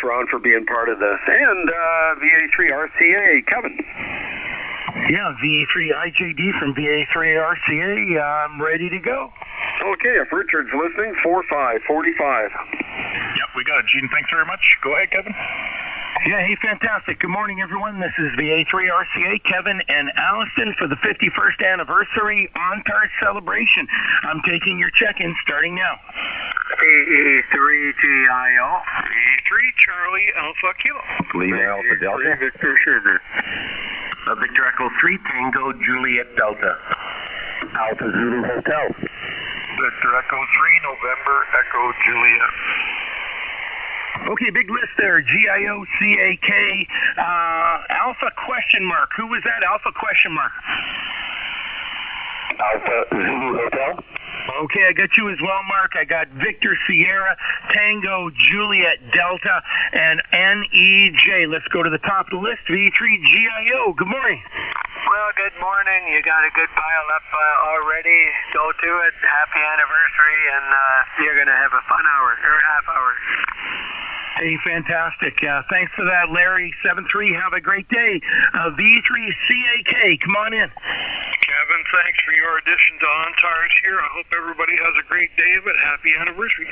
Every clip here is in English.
Ron, for being part of this. And VA3RCA, Kevin. Yeah, VA3IJD from VA3RCA. I'm ready to go. Okay, if Richard's listening, 4545. Yep, we got it, Gene. Thanks very much. Go ahead, Kevin. Yeah, hey, fantastic. Good morning, everyone. This is VA3RCA, Kevin and Allison for the 51st anniversary ONTAR celebration. I'm taking your check-in starting now. VE3GIO. V3 Charlie Alpha Kilo. Lima Alpha Delta. Victor Sugar. Victor Echo 3 Tango Juliet Delta. Alpha Zulu Hotel. Victor Echo 3 November Echo Juliet. Okay, big list there. GIOCAK. Alpha question mark. Who was that? Alpha question mark. Alpha Zulu Hotel. Okay, I got you as well, Mark. I got Victor Sierra, Tango, Juliet, Delta, and NEJ. Let's go to the top of the list. V3GIO. Good morning. Well, good morning. You got a good pile up already. Go to it. Happy anniversary, and you're going to have a fun hour, or half hour. Hey, fantastic. Thanks for that, Larry. 7-3, have a great day. V3CAK, come on in. Kevin, thanks for your addition to ONTARS here. I hope everybody has a great day of it. Happy anniversary.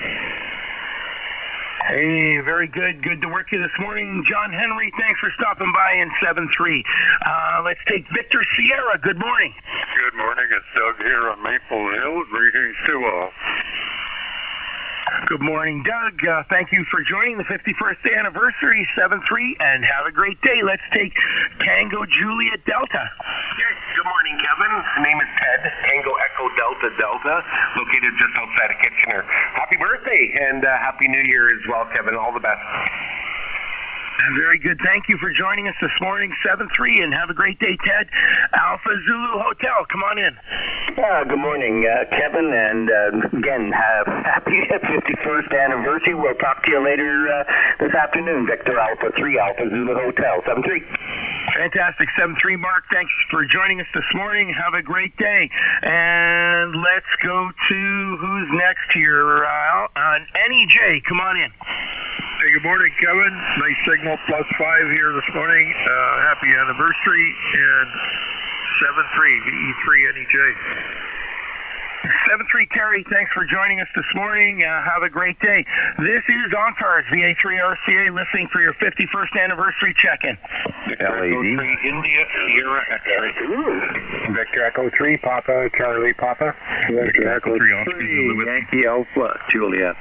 Hey, very good. Good to work you this morning. John Henry, thanks for stopping by in 7-3. Let's take Victor Sierra. Good morning. Good morning. It's Doug here on Maple Hill. Greetings to all. Good morning, Doug. Thank you for joining the 51st anniversary, 7-3, and have a great day. Let's take Tango Juliet Delta. Yes, good morning, Kevin. My name is Ted, Tango Echo Delta Delta, located just outside of Kitchener. Happy birthday and Happy New Year as well, Kevin. All the best. Very good. Thank you for joining us this morning, 7-3, and have a great day, Ted. Alpha Zulu Hotel, come on in. Good morning, Kevin, and again, happy 51st anniversary. We'll talk to you later this afternoon, Victor Alpha 3, Alpha Zulu Hotel, 7-3. Fantastic. 7-3, Mark. Thanks for joining us this morning. Have a great day. And let's go to who's next here. NEJ, come on in. Hey, good morning, Kevin. Nice signal, +5 here this morning. Happy anniversary, and 7-3, VE3 NEJ. 7-3, Terry, thanks for joining us this morning. Have a great day. This is ONTARS, VA3RCA, listening for your 51st anniversary check-in. LAD. India Sierra X-ray. Victor Echo 3 Papa Charlie Papa. Victor Echo 3 Yankee Alpha Juliet.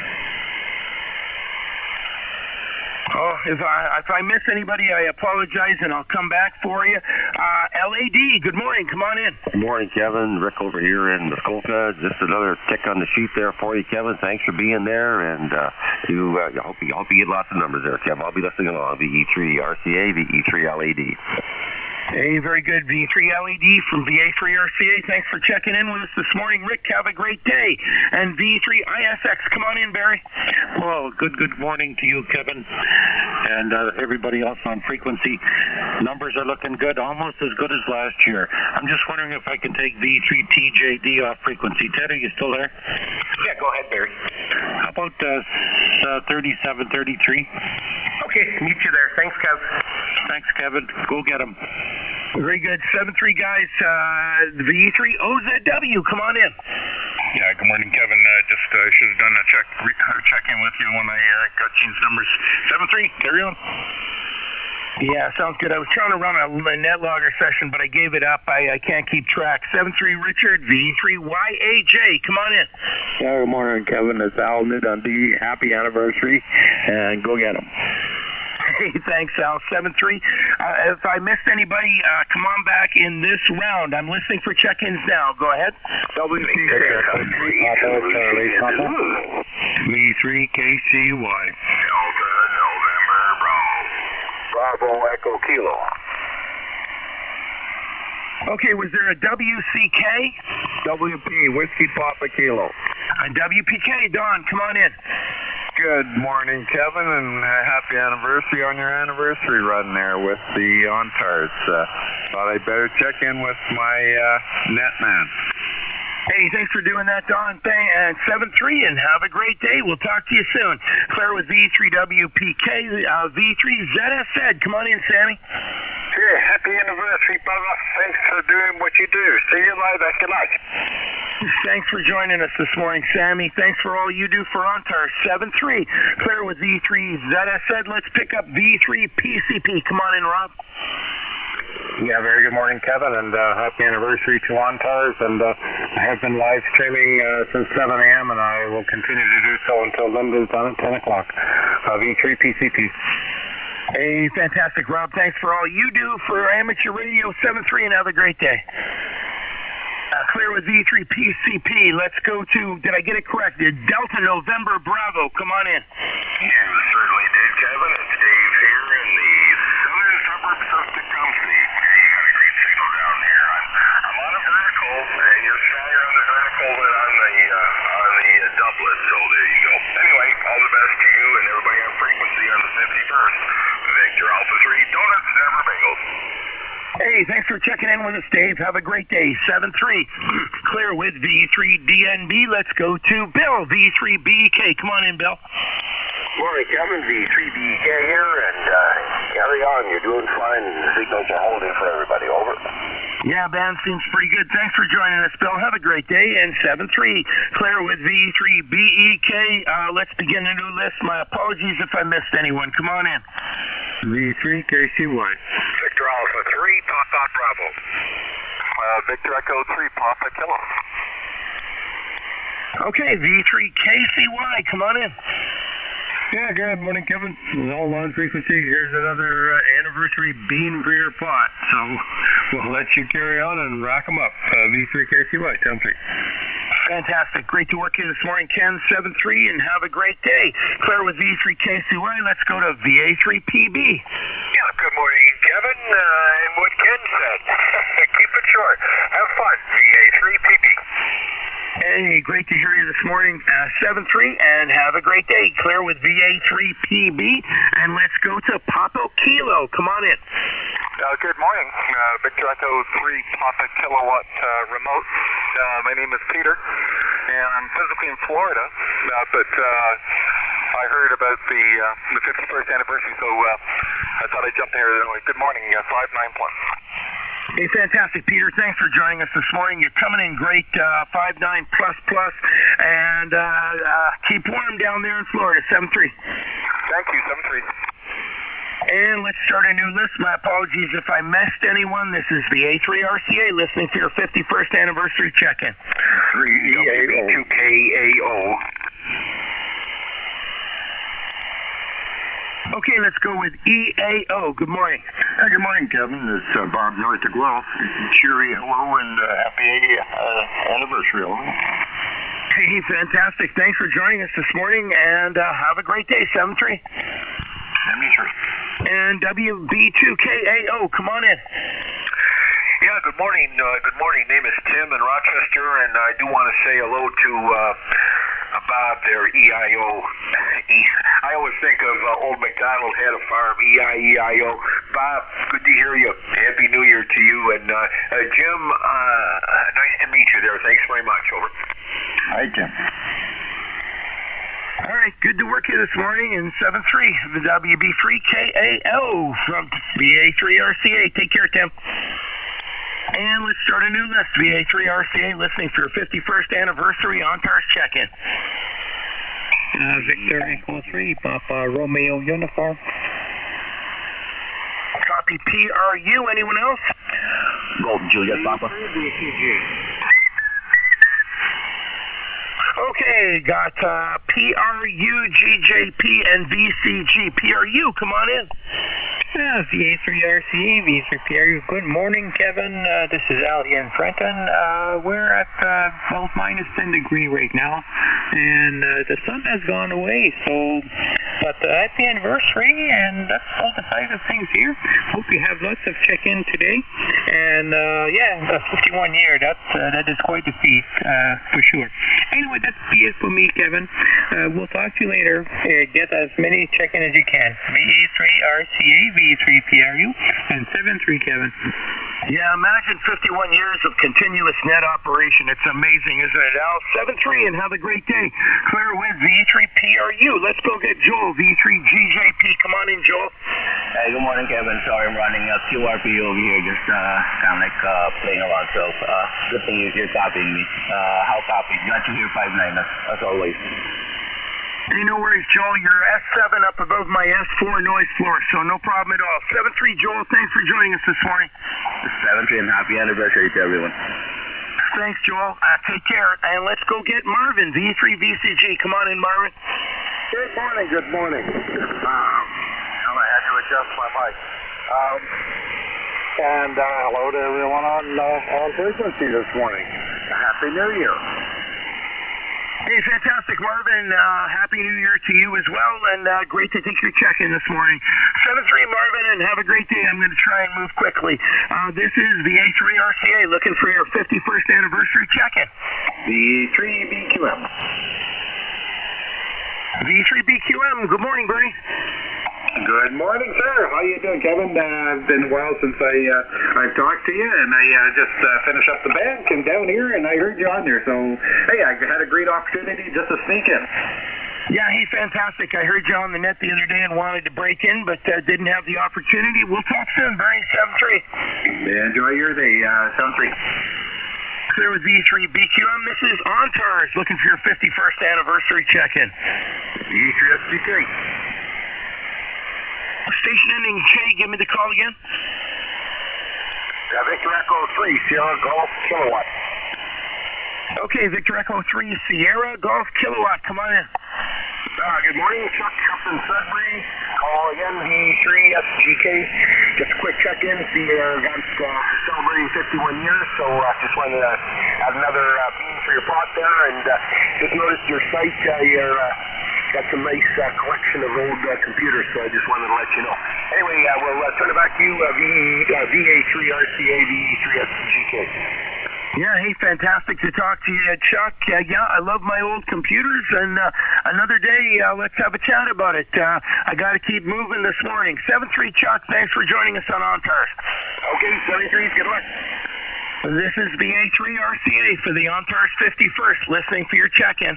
Oh, if I miss anybody, I apologize, and I'll come back for you. LAD, good morning. Come on in. Good morning, Kevin. Rick over here in Muskoka. Just another tick on the sheet there for you, Kevin. Thanks for being there, and I hope you get lots of numbers there, Kevin. I'll be listening along. VE3 RCA, VE3 LAD. Hey, very good. V3 LED from VA3RCA. Thanks for checking in with us this morning. Rick, have a great day. And V3 ISX, come on in, Barry. Well, good morning to you, Kevin, and everybody else on frequency. Numbers are looking good, almost as good as last year. I'm just wondering if I can take V3 TJD off frequency. Ted, are you still there? Yeah, go ahead, Barry. How about 3733? Okay, meet you there. Thanks, Kev. Thanks, Kevin. Go get them. Very good. 7-3, guys. V3 OZW, come on in. Yeah, good morning, Kevin. I should have done a check-in with you when I got Gene's numbers. 7-3, carry on. Yeah, sounds good. I was trying to run a NetLogger session, but I gave it up. I can't keep track. 7-3, Richard, V3YAJ, come on in. Yeah, good morning, Kevin. It's Al New-Dundee. Happy anniversary, and go get them. Hey, thanks, Al. 7-3. If I missed anybody, come on back in this round. I'm listening for check-ins now. Go ahead. WCK. V3KCY. Delta November Bravo Echo Kilo. Okay, was there a WCK? WP, Whiskey Papa Kilo. A WPK, Don, come on in. Good morning, Kevin, and happy anniversary on your anniversary run there with the ONTARS. Thought I'd better check in with my net man. Hey, thanks for doing that, Don. And 7-3, and have a great day. We'll talk to you soon. Claire with V3WPK, V3ZSZ. Come on in, Sammy. Hey, happy anniversary, brother. Thanks for doing what you do. See you later. Good night. Thanks for joining us this morning, Sammy. Thanks for all you do for OnTAR. 7-3, Claire with V3ZSZ. Let's pick up V3PCP. Come on in, Rob. Yeah, very good morning, Kevin, and happy anniversary to OnTARS. And I have been live streaming since 7 a.m., and I will continue to do so until Linda's done at 10 o'clock. V3PCP. Hey, fantastic, Rob. Thanks for all you do for amateur radio. 7-3, and have a great day. Clear with V3PCP. Let's go to, did I get it correct? Delta November Bravo. Come on in. You certainly did, Kevin. It's Dave here in the southern suburbs of Tecumseh. Hey, you got a great signal down here. I'm on a vertical, and you're stronger on the vertical than on the doublet, so there you go. Anyway, all the best to you and everybody on frequency on the 51st. Victor Alpha 3, Donuts, Denver Bagels. Hey, thanks for checking in with us, Dave. Have a great day. 7-3, clear with V3DNB. Let's go to Bill, V3BK. Come on in, Bill. Morning, Kevin. V3BK here, and carry on. You're doing fine. The signals are holding for everybody. Over. Yeah, band seems pretty good. Thanks for joining us, Bill. Have a great day. And 7-3, clear with V3BEK. Let's begin a new list. My apologies if I missed anyone. Come on in. V3KCY. Victor Alpha 3, Papa Bravo. Victor Echo 3, Papa Kilo. Okay, V3KCY. Come on in. Yeah, good morning, Kevin. All on frequency. Here's another anniversary bean for your pot. So we'll let you carry on and rack them up. V3KCY, 10-3. Fantastic. Great to work here this morning, Ken. 7-3, and have a great day. Claire with V3KCY. Let's go to VA3PB. Yeah, good morning, Kevin. And what Ken said. Keep it short. Have fun, VA3PB. Hey, great to hear you this morning. 7-3, and have a great day. Claire with VA3PB, and let's go to Papa Kilo. Come on in. Good morning. Victor Echo 3, Papa Kilowatt remote. My name is Peter, and I'm physically in Florida, but I heard about the 51st anniversary, so I thought I'd jump in here. Good morning, 5-9 plus. Hey, fantastic, Peter. Thanks for joining us this morning. You're coming in great, 5-9 plus, and keep warm down there in Florida, 7-3. Thank you, 7-3. And let's start a new list. My apologies if I missed anyone. This is the A3RCA listening to your 51st anniversary check-in. 3EAO2KAO. Okay, let's go with EAO. Good morning. Good morning, Kevin. It's Bob North of Guelph. Cheery hello and happy anniversary. Hey, fantastic. Thanks for joining us this morning, and have a great day, 7-3. And WB2KAO, come on in. Yeah, good morning. Good morning. Name is Tim in Rochester, and I do want to say hello to Bob there, EIO. I always think of old MacDonald had a farm, EIO. Bob, good to hear you. Happy New Year to you. And Jim, nice to meet you there. Thanks very much. Over. Hi, Jim. All right, good to work here this morning in 7-3, the WB3KAO from VA3RCA. Take care, Tim. And let's start a new list. VA3RCA listening for your 51st anniversary OnTARS check-in. Victor Echo 3, Papa Romeo Uniform. Copy PRU. Anyone else? Golden Juliet, Papa. Okay, got PRU, GJP, and VCG. PRU, come on in. VA3RCA, V3PRU. Good morning, Kevin. This is Ali in Frenton. We're at about -10 degree right now, and the sun has gone away, so, but happy anniversary, and that's all the side of things here. Hope you have lots of check-in today, and yeah, 51 year, that is quite a feat, for sure. Anyway, that's it for me, Kevin. We'll talk to you later. Get as many check-in as you can. VA3RCA, VE3PRU, and 73, Kevin. Yeah, imagine 51 years of continuous net operation. It's amazing, isn't it, Al? 7-3, and have a great day. Clear with VE3PRU. Let's go get Joel, VE3GJP. Come on in, Joel. Hey, good morning, Kevin. Sorry, I'm running a QRP over here, just kind of like playing around. So, good thing you're copying me. How copy? Got you here 5-9, as always. Hey, no worries, Joel. You're S7 up above my S4 noise floor, so no problem at all. 7-3, Joel. Thanks for joining us this morning. 7-3, and happy anniversary to everyone. Thanks, Joel. Take care. And let's go get Marvin, V3VCG. Come on in, Marvin. Good morning, good morning. I had to adjust my mic. And hello to everyone on frequency this morning. Happy New Year. Hey, fantastic, Marvin. Happy New Year to you as well, and great to take your check-in this morning. 7-3, Marvin, and have a great day. I'm going to try and move quickly. This is the A3RCA looking for your 51st anniversary check-in. V3BQM. V3BQM. Good morning, Bernie. Good morning, sir. How you doing, Kevin? It's been a while since I've talked to you, and I just finished up the band, came down here, and I heard you on there. So, hey, I had a great opportunity just to sneak in. Yeah, hey, fantastic. I heard you on the net the other day and wanted to break in, but didn't have the opportunity. We'll talk soon, Bernie. 7-3. Yeah, enjoy your day, 7-3. Clear with V3BQM. This is Ontars looking for your 51st anniversary check-in. V3SGK. Station ending K, give me the call again. Victor Echo 3, Sierra Golf Kilowatt. Okay, Victor Echo 3, Sierra Golf Kilowatt, come on in. Good morning, Chuck up in Sudbury. Call again, V3SGK. Just a quick check-in. See you got celebrating 51 years, so just wanted to add another bean for your pot there, and just noticed your site, got some nice collection of old computers, so I just wanted to let you know. Anyway, we'll turn it back to you, VA3RCA, VE3SGK. Yeah, hey, fantastic to talk to you, Chuck. Yeah, I love my old computers, and another day, let's have a chat about it. I got to keep moving this morning. 7-3, Chuck, thanks for joining us on Ontars. Okay, 73, good luck. This is VA3RCA for the Ontars 51st, listening for your check-in.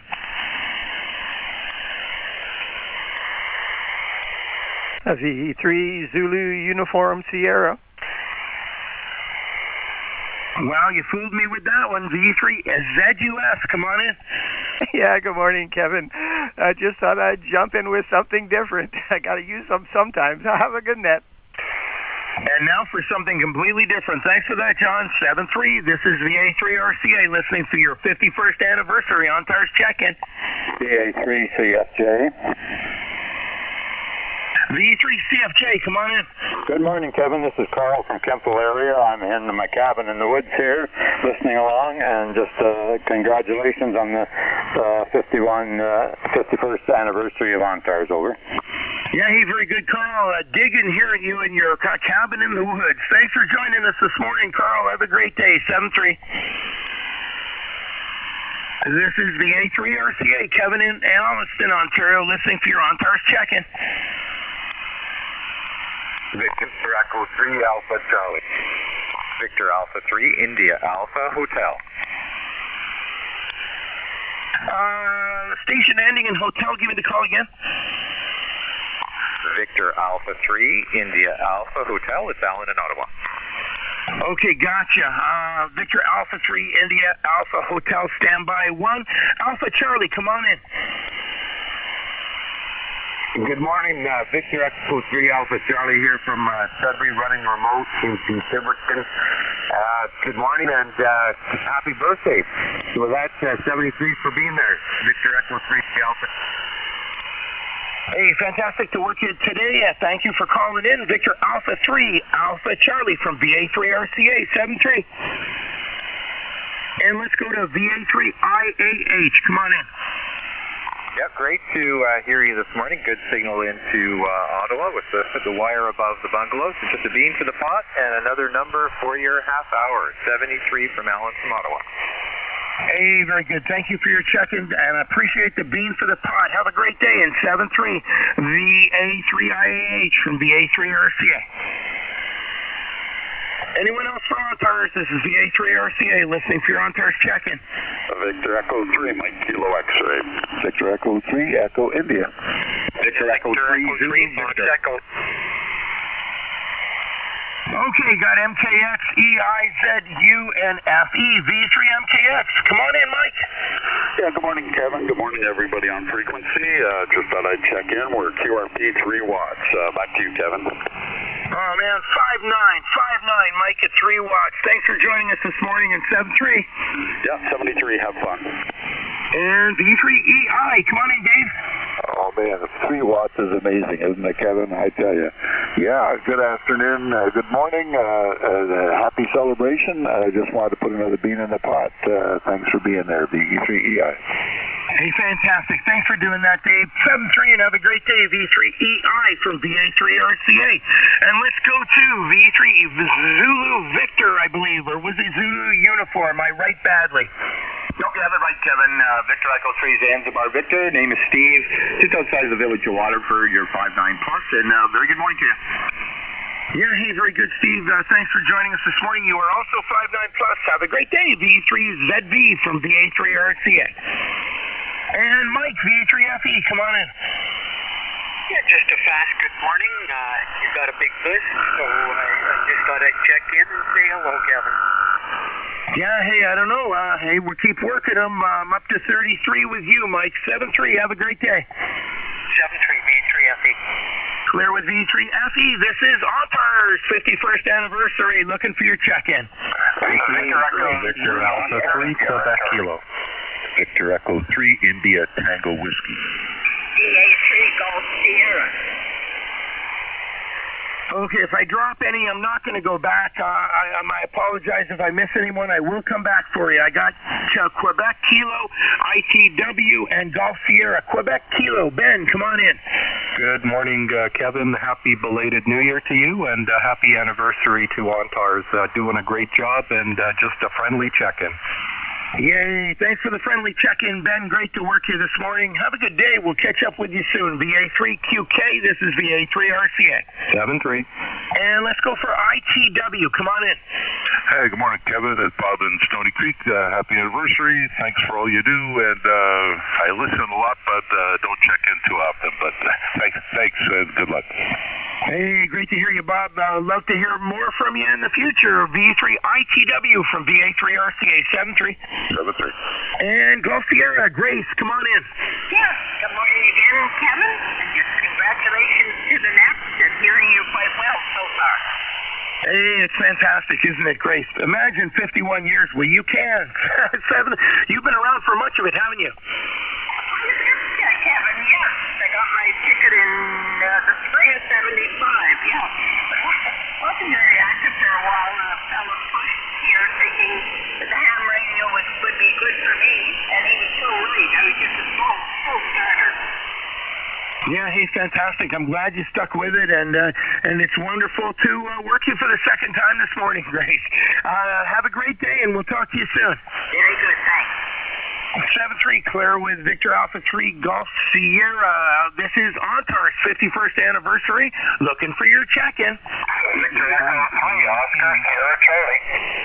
VE3 Zulu Uniform Sierra. Wow, you fooled me with that one. V3 ZUS, come on in. Yeah, good morning, Kevin. I just thought I'd jump in with something different. I got to use them sometimes. Have a good net. And now for something completely different. Thanks for that, John. 7-3, this is VA3RCA listening for your 51st anniversary Ontars check-in. VA3CFJ. V3CFJ, come on in. Good morning, Kevin. This is Carl from Kempville area. I'm in my cabin in the woods here, listening along, and just congratulations on the 51st anniversary of Ontars, over. Yeah, hey, very good, Carl. Digging hearing you in your cabin in the woods. Thanks for joining us this morning, Carl. Have a great day. 7-3. This is the A3RCA, Kevin in Alliston, Ontario, listening for your Ontars check-in. Victor Echo 3 Alpha Charlie. Victor Alpha 3 India Alpha Hotel. Station ending in hotel, give me the call again. Victor Alpha 3 India Alpha Hotel, it's Alan in Ottawa. Okay, gotcha. Victor Alpha 3 India Alpha Hotel, standby 1. Alpha Charlie, come on in. Good morning, Victor Echo 3 Alpha Charlie here from Sudbury, running remote in Silverton. Good morning and happy birthday. Well, that's 73 for being there, Victor Echo 3 Alpha. Hey, fantastic to work here today. Thank you for calling in. Victor Alpha 3 Alpha Charlie from VA3RCA 73. And let's go to VA3IAH. Come on in. Yep, great to hear you this morning. Good signal into Ottawa with the wire above the bungalows. So just a bean for the pot and another number for your half hour. 73 from Alan from Ottawa. Hey, very good. Thank you for your check-in, and I appreciate the bean for the pot. Have a great day. In 7-3, VA3IAH from VA3RCA. Anyone else for OnTARS? This is VA3RCA listening for your OnTARS check-in. Victor Echo 3, Mike Kilo X-ray. Victor Echo 3, Echo India. Victor Echo 3, Zulu Fox Echo. Okay, got MKX, EIZU, and FE, V3MKX. Come on in, Mike. Yeah, good morning, Kevin. Good morning, everybody on frequency. Just thought I'd check in. We're QRP 3 watts. Back to you, Kevin. Oh, man, 5'9", Mike at 3 watts. Thanks for joining us this morning in 7-3. Yeah, 73. Have fun. And V3EI. Come on in, Dave. Oh, man, 3 watts is amazing, isn't it, Kevin? I tell you. Yeah, good afternoon, good morning, happy celebration. I just wanted to put another bean in the pot. Thanks for being there, V3EI. Hey, fantastic. Thanks for doing that, Dave. 7-3, and have a great day, V3EI from VA3RCA. And let's go to V3 Zulu Victor, I believe, or was it Zulu Uniform? I write badly. Nope, you have it right, Kevin. Victor Echo 3 Zanzibar Victor. Name is Steve. Just outside of the village of Waterford. You're 5'9+, and very good morning to you. Yeah, hey, very good, Steve. Thanks for joining us this morning. You are also 5'9+. Have a great day, V3ZV from VA3RCA. And Mike, V3FE, come on in. Yeah, just a fast good morning. You got a big boost, so I just thought I'd check in and say hello, Kevin. Yeah, hey, I don't know. Hey, we'll keep working them. I'm up to 33 with you, Mike. 7-3, have a great day. 7-3, V3FE. Clear with V3FE. This is OnTARS 51st anniversary. Looking for your check-in. Victor Alpha 3, Quebec Kilo. Victor Echo 3, India Tango Whiskey. VA3 Golf Sierra. Okay, if I drop any, I'm not going to go back. I apologize if I miss anyone. I will come back for you. I got Quebec Kilo, ITW, and Golf Sierra. Quebec Kilo. Ben, come on in. Good morning, Kevin. Happy belated New Year to you, and happy anniversary to OnTARS. Doing a great job, and just a friendly check-in. Yay. Thanks for the friendly check-in, Ben. Great to work here this morning. Have a good day. We'll catch up with you soon. VA3QK, this is VA3RCA. 7-3. And let's go for ITW. Come on in. Hey, good morning, Kevin. It's Bob in Stony Creek. Happy anniversary. Thanks for all you do. And I listen a lot, but don't check in too often. But thanks, and good luck. Hey, great to hear you, Bob. Love to hear more from you in the future. V3ITW from VA3RCA. 7-3. 7-3. And Golf Sierra, Grace, come on in. Yeah, good morning again, Kevin. And just congratulations to the Nets and hearing you quite well so far. Hey, it's fantastic, isn't it, Grace? Imagine 51 years. Well, you can. You've been around for much of it, haven't you? Yeah, Kevin, yes. I got my ticket in the spring of 75, yeah. But I wasn't very active for a while, and a fellow pushed here thinking that the ham radio would be good for me, and he was so right. I was just a slow starter. Yeah, he's fantastic. I'm glad you stuck with it, and it's wonderful to work you for the second time this morning, Grace. Have a great day, and we'll talk to you soon. Very good, thanks. 7-3, clear with Victor Alpha 3 Golf Sierra. This is OnTARS 51st anniversary. Looking for your check-in. Victor Echo 3, Oscar Sierra Charlie.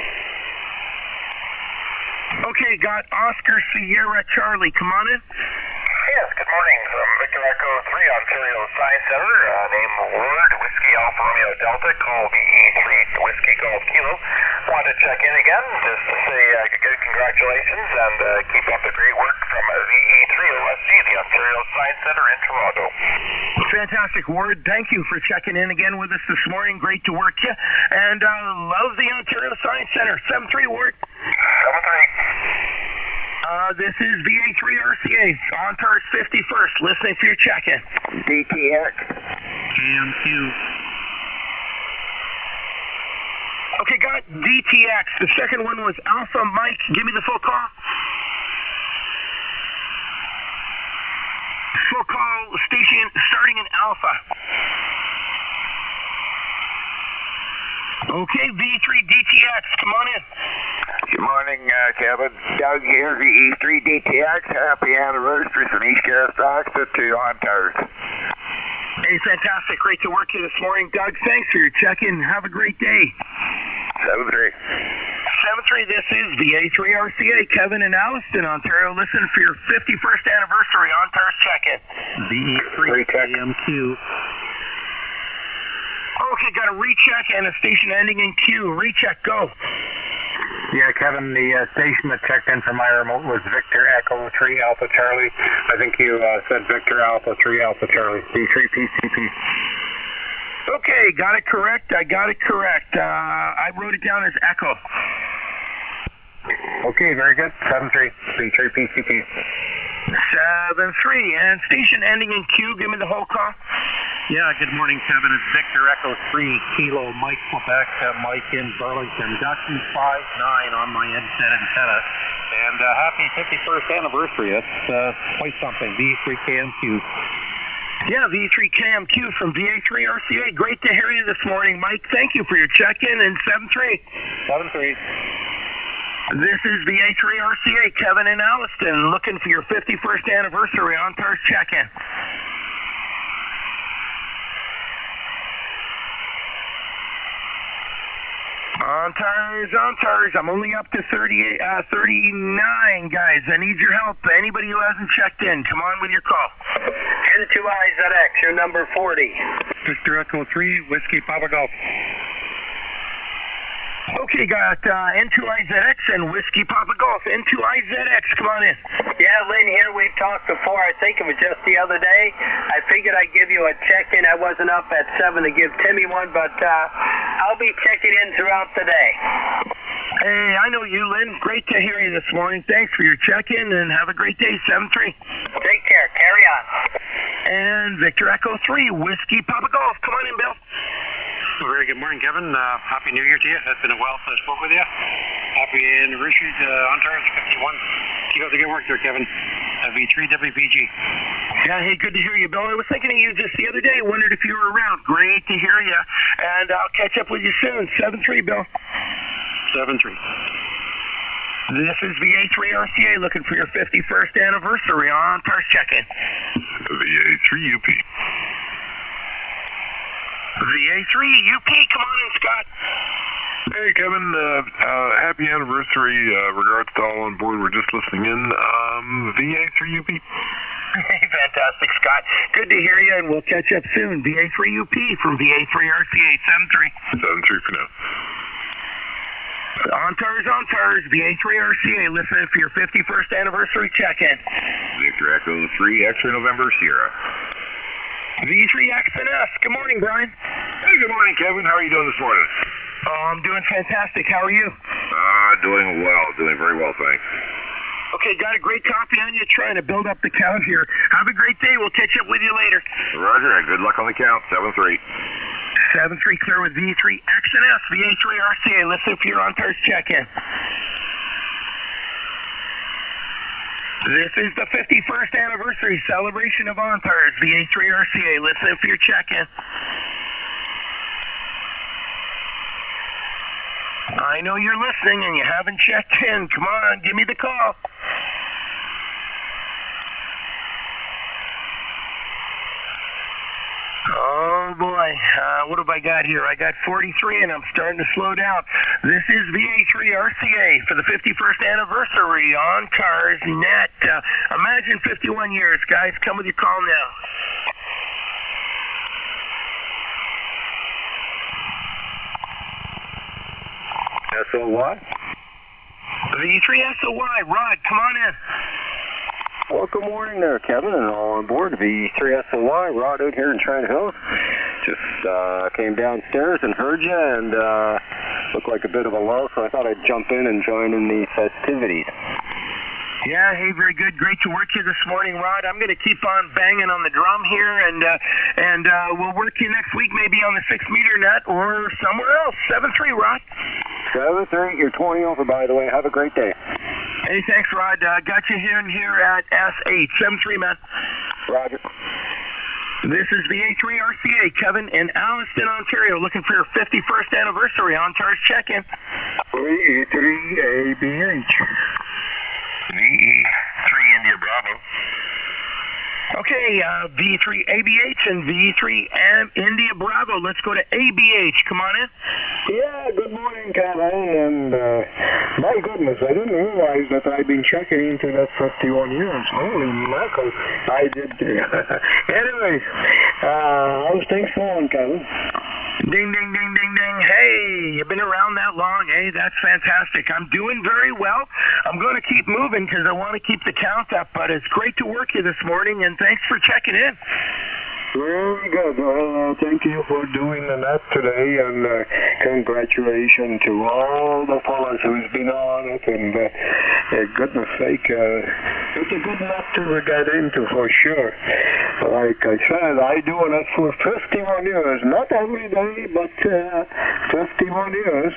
Okay, got Oscar Sierra Charlie. Come on in. Yes, good morning. From Victor Echo 3, Ontario Science Center. Name Ward, Whiskey Alpha Romeo Delta, call VE3 Whiskey Golf Kilo. Wanted to check in again just to say good congratulations and keep up the great work from VE3 OSG, the Ontario Science Center in Toronto. Fantastic, Ward. Thank you for checking in again with us this morning. Great to work you. And love the Ontario Science Center. 7-3, Ward. 7-3. This is VA3RCA, OnTARS 51st, listening for your check-in. DTX. KMQ. Okay, got DTX. The second one was Alpha Mike. Give me the full call. Full call, station starting in Alpha. Okay, V3 DTX, come on in. Good morning, Kevin. Doug here, VE3DTX. Happy anniversary from East Coast Oxford to OnTars. Hey, fantastic. Great to work here this morning. Doug, thanks for your check-in. Have a great day. 7-3. 7-3, this is VA3RCA. Kevin in Alliston, Ontario. Listen for your 51st anniversary OnTars check-in. VE3KMQ. Okay, got a recheck and a station ending in Q. Recheck, go. Yeah, Kevin, the station that checked in from my remote was Victor Echo 3 Alpha Charlie. I think you said Victor Alpha 3 Alpha Charlie, V3PCP. Okay, got it correct. I got it correct. I wrote it down as Echo. Okay, very good. 7-3, V3PCP. 7-3, and station ending in Q. Give me the whole call. Yeah, good morning, Kevin. It's Victor Echo 3 Kilo Mike Quebec, Mike in Burlington. Got you 5-9 on my headset antenna. And happy 51st anniversary. That's quite something. V3KMQ. Yeah, V3KMQ from VA3RCA. Great to hear you this morning, Mike. Thank you for your check-in and 7-3. 7-3. This is VA3RCA, Kevin in Alliston, looking for your 51st anniversary OnTars check-in. OnTars. I'm only up to 39, guys. I need your help. Anybody who hasn't checked in, come on with your call. N2IZX, you're number 40. Victor Echo 3, Whiskey Papa Golf. Okay, got N2IZX and Whiskey Papa Golf. N2IZX, come on in. Yeah, Lynn here. We've talked before. I think it was just the other day. I figured I'd give you a check-in. I wasn't up at 7 to give Timmy one, but I'll be checking in throughout the day. Hey, I know you, Lynn. Great to hear you this morning. Thanks for your check-in, and have a great day, 7-3. Take care. Carry on. And Victor Echo 3, Whiskey Papa Golf. Come on in, Bill. Very good morning, Kevin. Happy New Year to you. It's been a while since I spoke with you. Happy anniversary to OnTars 51. Keep up the good work there, Kevin. V3WPG. Yeah, hey, good to hear you, Bill. I was thinking of you just the other day. Wondered if you were around. Great to hear you. And I'll catch up with you soon. 7-3, Bill. 7-3. This is VA3RCA looking for your 51st anniversary OnTars check-in. VA3UP. VA3UP, come on in, Scott. Hey, Kevin, happy anniversary. Regards to all on board. We're just listening in. VA3UP. Hey, fantastic, Scott. Good to hear you, and we'll catch up soon. VA3UP from VA3RCA, 7-3. 7-3 for now. OnTars, VA3RCA, listening for your 51st anniversary check-in. Victor Echo 3, X-ray November, Sierra. V3XNS. Good morning, Brian. Hey, good morning, Kevin. How are you doing this morning? Oh, I'm doing fantastic. How are you? Doing well. Doing very well, thanks. Okay, got a great copy on you. Trying to build up the count here. Have a great day. We'll catch up with you later. Roger, and good luck on the count. 7-3. 7-3 clear with V3XNS, VA3RCA. Listen for your OnTars check-in. This is the 51st anniversary celebration of OnTars, VA3RCA. Listen for your check-in. I know you're listening and you haven't checked in. Come on, give me the call. Oh boy, what have I got here? I got 43 and I'm starting to slow down. This is VA3RCA for the 51st anniversary OnTars Net. Imagine 51 years, guys. Come with your call now. SOY? V3SOY, Rod, come on in. Well, good morning there, Kevin, and all on board V3SOY. Rod out here in Trent Hills. Just came downstairs and heard you, and looked like a bit of a lull, so I thought I'd jump in and join in the festivities. Yeah, hey, very good. Great to work here this morning, Rod. I'm going to keep on banging on the drum here, and we'll work you next week maybe on the 6-meter net or somewhere else. 7-3, Rod. 7-3, you're 20 over, by the way. Have a great day. Hey, thanks, Rod. Got you here at S8. 7-3, man. Roger. This is VA3RCA RCA. Kevin in Alliston, Ontario, looking for your 51st anniversary on-TARS check-in. VE3ABH. VE3 India Bravo. Okay, V3ABH and V3 India Bravo. Let's go to ABH. Come on in. Yeah, good morning, Kevin. And my goodness, I didn't realize that I've been checking into that 51 years. Holy mackerel, I did. Anyways, how's things going, Kevin? Ding, ding, ding, ding, ding. Hey, you've been around that long. Hey, that's fantastic. I'm doing very well. I'm going to keep moving because I want to keep the count up, but it's great to work you this morning, and thanks for checking in. Very good. Well, thank you for doing that today, and congratulations to all the fellas who's been on it, and goodness sake, it's a good nut to get into for sure. Like I said, I doing it for 51 years, not every day, but 51 years.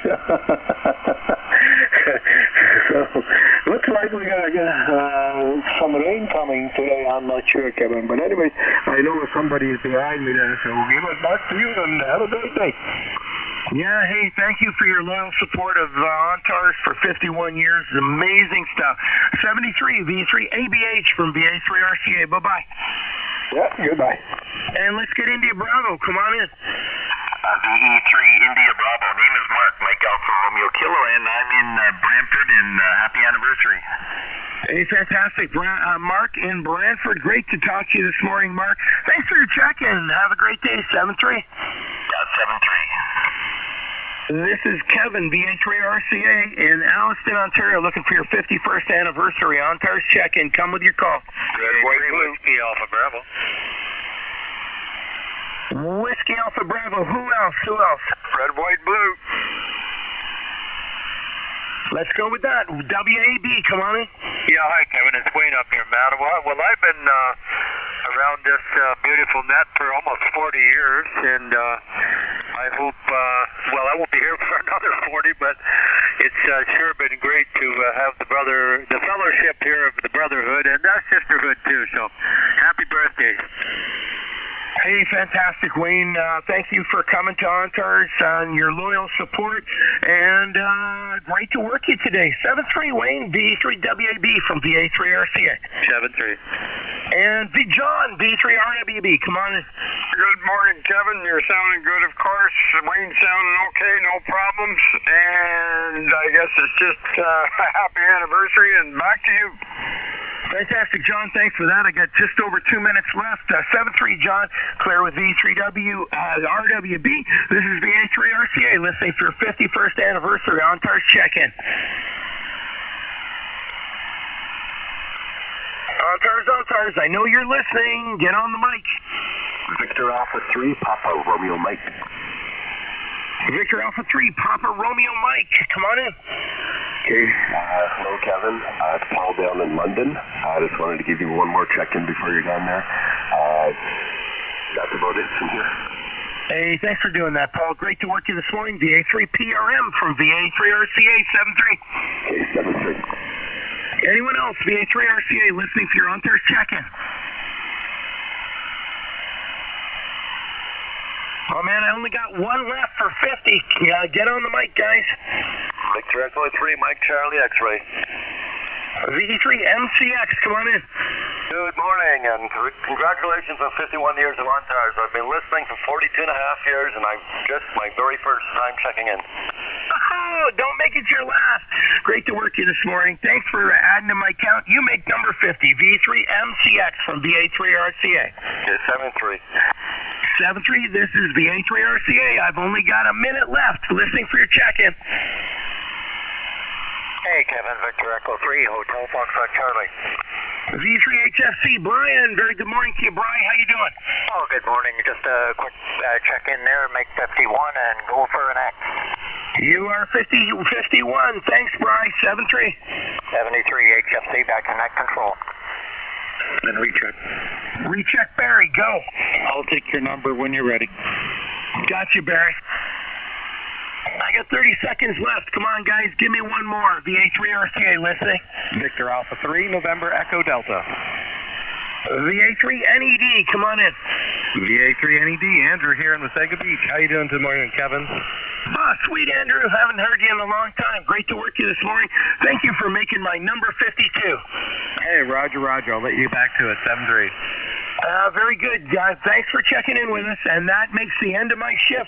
So, looks like we're going to get some rain coming today. I'm not sure, Kevin, but anyway, I know somebody is behind me there, so we'll give it back to you and have a great day. Yeah, hey, thank you for your loyal support of on-TARS for 51 years. Amazing stuff. 73 V3ABH from VA3 RCA. Bye-bye. Yeah, goodbye. And let's get India Bravo. Come on in. VE3 India Bravo. Name is Mark, Mike Alpha Romeo Kilo, and I'm in Brantford, and happy anniversary. Hey, fantastic. Mark in Brantford. Great to talk to you this morning, Mark. Thanks for your check-in. Have a great day. 7-3. Yeah, 7-3. This is Kevin, VA3 RCA in Alliston, Ontario, looking for your 51st anniversary on-TARS check-in. Come with your call. Red, White, Blue. Whiskey Alpha Bravo. Whiskey Alpha Bravo. Who else? Who else? Red, White, Blue. Let's go with that. WAB, come on in. Yeah, hi, Kevin. It's Wayne up here in Mattawa. Well, I've been around this beautiful net for almost 40 years, and I hope, well, I won't be here for another 40, but it's sure been great to have the fellowship here of the Brotherhood, and that sisterhood, too. So, happy birthday. Hey, fantastic, Wayne. Thank you for coming to on-TARS and your loyal support, and great to work you today. 7-3, Wayne, V3WAB from VA3 RCA. 7-3. And John, V3RWB, come on in. Good morning, Kevin. You're sounding good, of course. Wayne's sounding okay, no problems. And I guess it's just a happy anniversary, and back to you. Fantastic, John. Thanks for that. I got just over 2 minutes left. 7-3, John. Clear with V3W, RWB. This is VA3 RCA listening for your 51st anniversary on-TARS check-in. On-TARS, I know you're listening. Get on the mic. Victor Alpha 3, Papa Romeo Mike. Victor Alpha 3, Papa Romeo Mike. Come on in. Okay. Hello, Kevin. It's Paul down in London. I just wanted to give you one more check-in before you're done there. That's about it from here. Hey, thanks for doing that, Paul. Great to work you this morning. VA3 PRM from VA3 RCA 7-3. Okay, 7-3. Anyone else? VA3 RCA listening for your on-TARS check-in. Oh, man, I only got one left for 50. Get on the mic, guys. Victor Echo 3, Mike Charlie X-Ray. VE3 MCX, come on in. Good morning, and congratulations on 51 years of on-TARS. I've been listening for 42 and a half years, and I'm just my very first time checking in. Oh, don't make it your last. Great to work you this morning. Thanks for adding to my count. You make number 50, V3 MCX from VA3 RCA. Okay, 7-3. 7-3, this is VA3 RCA. I've only got a minute left. Listening for your check-in. Hey, Kevin, Victor Echo 3, Hotel Foxtrot Charlie. V3HFC, Brian. Very good morning to you, Brian. How you doing? Oh, good morning. Just a quick check-in there, make 51, and go for an X. You are 51. Thanks, Brian. 7-3. 73, HFC, back in net control. And recheck. Recheck, Barry. Go. I'll take your number when you're ready. Got you, Barry. I got 30 seconds left. Come on, guys. Give me one more. VA3 RCA listening. Victor Alpha 3, November Echo Delta. VA3 NED, come on in. VA3 NED, Andrew here in Wasaga Beach. How you doing tomorrow, Kevin? Sweet Andrew, haven't heard you in a long time. Great to work you this morning. Thank you for making my number 52. Hey, Roger. I'll let you back to it, 7-3. Very good, guys. Thanks for checking in with us, and that makes the end of my shift.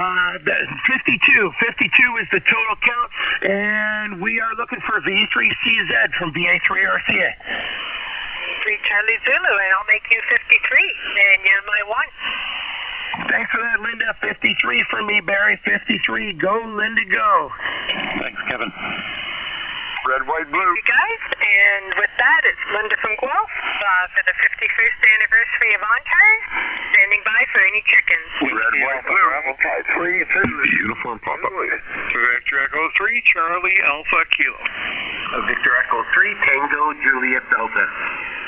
52 is the total count, and we are looking for V3CZ from VA3 RCA. 3 Charlie Zulu, and I'll make you 53, and you're my one. Thanks for that, Linda. 53 for me, Barry. 53. Go, Linda, go. Thanks, Kevin. Red, white, blue. You guys, and with that, it's Linda from Guelph for the 51st anniversary of OnTars, standing by for any chickens. Red, white, blue. Type 3, Uniform pop-up. Victor Echo 3, Charlie Alpha Kilo. Victor Echo 3, Tango Juliet Delta.